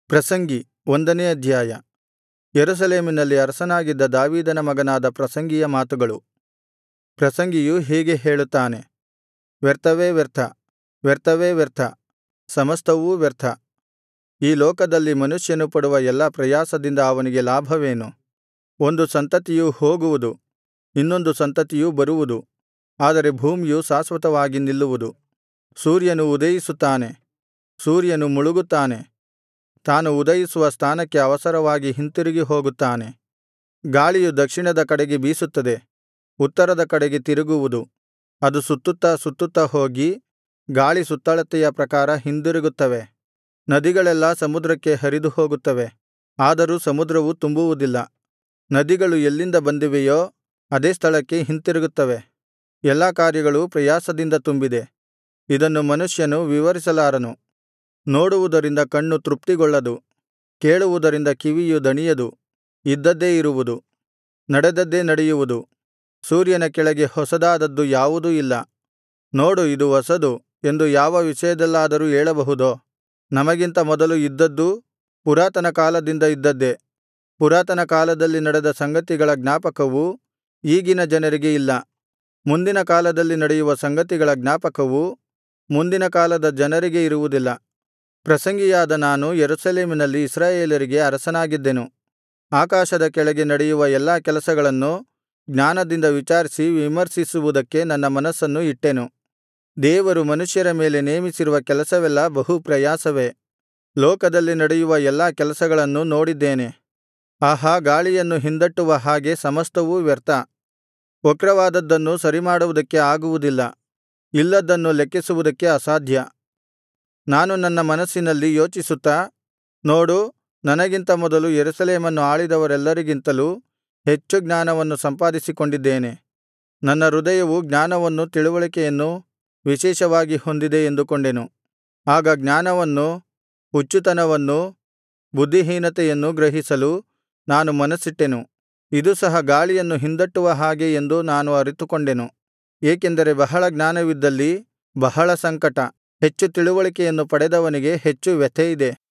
ಪ್ರಸಂಗಿ ಒಂದನೇ ಅಧ್ಯಾಯ. ಯೆರೂಸಲೇಮಿನಲ್ಲಿ ಅರಸನಾಗಿದ್ದ ದಾವೀದನ ಮಗನಾದ ಪ್ರಸಂಗಿಯ ಮಾತುಗಳು. ಪ್ರಸಂಗಿಯು ಹೀಗೆ ಹೇಳುತ್ತಾನೆ: ವ್ಯರ್ಥವೇ ವ್ಯರ್ಥ, ವ್ಯರ್ಥವೇ ವ್ಯರ್ಥ, ಸಮಸ್ತವೂ ವ್ಯರ್ಥ. ಈ ಲೋಕದಲ್ಲಿ ಮನುಷ್ಯನು ಪಡುವ ಎಲ್ಲಾ ಪ್ರಯಾಸದಿಂದ ಅವನಿಗೆ ಲಾಭವೇನು? ಒಂದು ಸಂತತಿಯು ಹೋಗುವುದು, ಇನ್ನೊಂದು ಸಂತತಿಯು ಬರುವುದು, ಆದರೆ ಭೂಮಿಯು ಶಾಶ್ವತವಾಗಿ ನಿಲ್ಲುವುದು. ಸೂರ್ಯನು ಉದಯಿಸುತ್ತಾನೆ, ಸೂರ್ಯನು ಮುಳುಗುತ್ತಾನೆ, ತಾನು ಉದಯಿಸುವ ಸ್ಥಾನಕ್ಕೆ ಅವಸರವಾಗಿ ಹಿಂತಿರುಗಿ ಹೋಗುತ್ತಾನೆ. ಗಾಳಿಯು ದಕ್ಷಿಣದ ಕಡೆಗೆ ಬೀಸುತ್ತದೆ, ಉತ್ತರದ ಕಡೆಗೆ ತಿರುಗುವುದು, ಅದು ಸುತ್ತುತ್ತಾ ಸುತ್ತುತ್ತಾ ಹೋಗಿ ಗಾಳಿ ಸುತ್ತಳತೆಯ ಪ್ರಕಾರ ಹಿಂದಿರುಗುತ್ತವೆ. ನದಿಗಳೆಲ್ಲಾ ಸಮುದ್ರಕ್ಕೆ ಹರಿದು ಹೋಗುತ್ತವೆ, ಆದರೂ ಸಮುದ್ರವು ತುಂಬುವುದಿಲ್ಲ. ನದಿಗಳು ಎಲ್ಲಿಂದ ಬಂದಿವೆಯೋ ಅದೇ ಸ್ಥಳಕ್ಕೆ ಹಿಂತಿರುಗುತ್ತವೆ. ಎಲ್ಲಾ ಕಾರ್ಯಗಳು ಪ್ರಯಾಸದಿಂದ ತುಂಬಿದೆ, ಇದನ್ನು ಮನುಷ್ಯನು ವಿವರಿಸಲಾರನು. ನೋಡುವುದರಿಂದ ಕಣ್ಣು ತೃಪ್ತಿಗೊಳ್ಳದು, ಕೇಳುವುದರಿಂದ ಕಿವಿಯು ದಣಿಯದು. ಇದ್ದದ್ದೇ ಇರುವುದು, ನಡೆದದ್ದೇ ನಡೆಯುವುದು. ಸೂರ್ಯನ ಕೆಳಗೆ ಹೊಸದಾದದ್ದು ಯಾವುದೂ ಇಲ್ಲ. ನೋಡು, ಇದು ಹೊಸದು ಎಂದು ಯಾವ ವಿಷಯದಲ್ಲಾದರೂ ಹೇಳಬಹುದೋ? ನಮಗಿಂತ ಮೊದಲು ಇದ್ದದ್ದೂ ಪುರಾತನ ಕಾಲದಿಂದ ಇದ್ದದ್ದೇ. ಪುರಾತನ ಕಾಲದಲ್ಲಿ ನಡೆದ ಸಂಗತಿಗಳ ಜ್ಞಾಪಕವು ಈಗಿನ ಜನರಿಗೆ ಇಲ್ಲ. ಮುಂದಿನ ಕಾಲದಲ್ಲಿ ನಡೆಯುವ ಸಂಗತಿಗಳ ಜ್ಞಾಪಕವು ಮುಂದಿನ ಕಾಲದ ಜನರಿಗೆ ಇರುವುದಿಲ್ಲ. ಪ್ರಸಂಗಿಯಾದ ನಾನು ಯೆರೂಸಲೇಮಿನಲ್ಲಿ ಇಸ್ರಾಯೇಲರಿಗೆ ಅರಸನಾಗಿದ್ದೆನು. ಆಕಾಶದ ಕೆಳಗೆ ನಡೆಯುವ ಎಲ್ಲಾ ಕೆಲಸಗಳನ್ನು ಜ್ಞಾನದಿಂದ ವಿಚಾರಿಸಿ ವಿಮರ್ಶಿಸುವುದಕ್ಕೆ ನನ್ನ ಮನಸ್ಸನ್ನು ಇಟ್ಟೆನು. ದೇವರು ಮನುಷ್ಯರ ಮೇಲೆ ನೇಮಿಸಿರುವ ಕೆಲಸವೆಲ್ಲಾ ಬಹು ಪ್ರಯಾಸವೇ. ಲೋಕದಲ್ಲಿ ನಡೆಯುವ ಎಲ್ಲಾ ಕೆಲಸಗಳನ್ನು ನೋಡಿದ್ದೇನೆ. ಆಹಾ, ಗಾಳಿಯನ್ನು ಹಿಂದಟ್ಟುವ ಹಾಗೆ ಸಮಸ್ತವೂ ವ್ಯರ್ಥ. ವಕ್ರವಾದದ್ದನ್ನು ಸರಿಮಾಡುವುದಕ್ಕೆ ಆಗುವುದಿಲ್ಲ, ಇಲ್ಲದ್ದನ್ನು ಲೆಕ್ಕಿಸುವುದಕ್ಕೆ ಅಸಾಧ್ಯ. ನಾನು ನನ್ನ ಮನಸ್ಸಿನಲ್ಲಿ ಯೋಚಿಸುತ್ತಾ, ನೋಡು, ನನಗಿಂತ ಮೊದಲು ಯೆರೂಸಲೇಮನ್ನು ಆಳಿದವರೆಲ್ಲರಿಗಿಂತಲೂ ಹೆಚ್ಚು ಜ್ಞಾನವನ್ನು ಸಂಪಾದಿಸಿಕೊಂಡಿದ್ದೇನೆ. ನನ್ನ ಹೃದಯವು ಜ್ಞಾನವನ್ನೂ ತಿಳಿವಳಿಕೆಯನ್ನೂ ವಿಶೇಷವಾಗಿ ಹೊಂದಿದೆ ಎಂದುಕೊಂಡೆನು. ಆಗ ಜ್ಞಾನವನ್ನೂ ಹುಚ್ಚುತನವನ್ನೂ ಬುದ್ಧಿಹೀನತೆಯನ್ನೂ ಗ್ರಹಿಸಲು ನಾನು ಮನಸ್ಸಿಟ್ಟೆನು. ಇದು ಸಹ ಗಾಳಿಯನ್ನು ಹಿಂದಟ್ಟುವ ಹಾಗೆ ಎಂದು ನಾನು ಅರಿತುಕೊಂಡೆನು. ಏಕೆಂದರೆ ಬಹಳ ಜ್ಞಾನವಿದ್ದಲ್ಲಿ ಬಹಳ ಸಂಕಟ, ಹೆಚ್ಚು ತಿಳಿವಳಿಕೆಯನ್ನು ಪಡೆದವನಿಗೆ ಹೆಚ್ಚು ವ್ಯಥೆಯಿದೆ.